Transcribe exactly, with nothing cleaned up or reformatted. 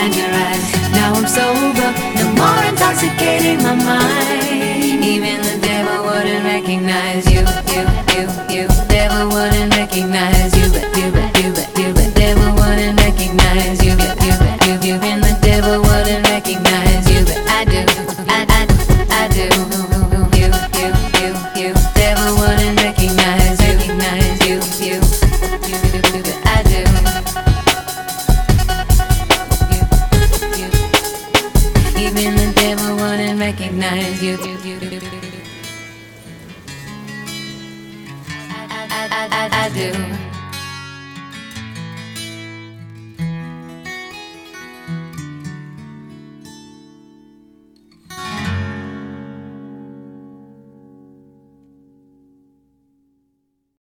behind your eyes. Now I'm sober, no more intoxicating my mind. Even the devil wouldn't recognize you, you, you, you. Devil wouldn't recognize you, but you, but you, but you, but devil wouldn't recognize you, but you, but you, you. And the devil wouldn't recognize you, but I do, I, I, I do. You, you, you, you. Devil wouldn't recognize, recognize you, you, you, you, but I do. You, you. Even the devil wouldn't recognize you. I, I, I, I do.